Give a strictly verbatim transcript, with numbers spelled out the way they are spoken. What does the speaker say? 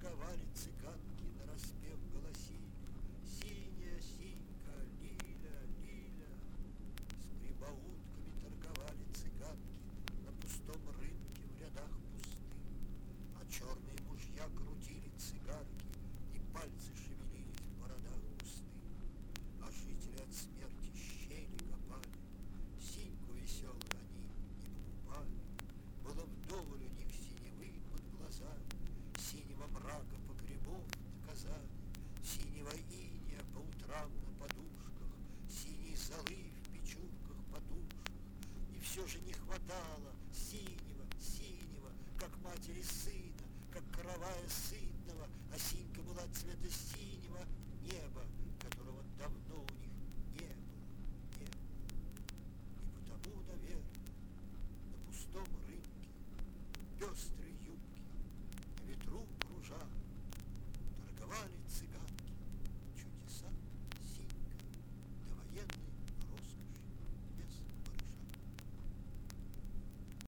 торговали цыганки, нараспев голосили: синяя синька, лиля, лиля. С прибаутками торговали цыганки на пустом рынке в рядах пустых, а черные мужья крутили цигарки, и пальцы шевелились в бородах густых. А жители от смерти щели копали, синьку веселую они не покупали. Было вдоволь у них синевы под глазами, синего мрака погребов наказали, синего иния по утрам на подушках, синей золы в печурках подушках. И все же не хватало синего, синего, как матери сына, как каравая сытного, а синька была цвета синего неба,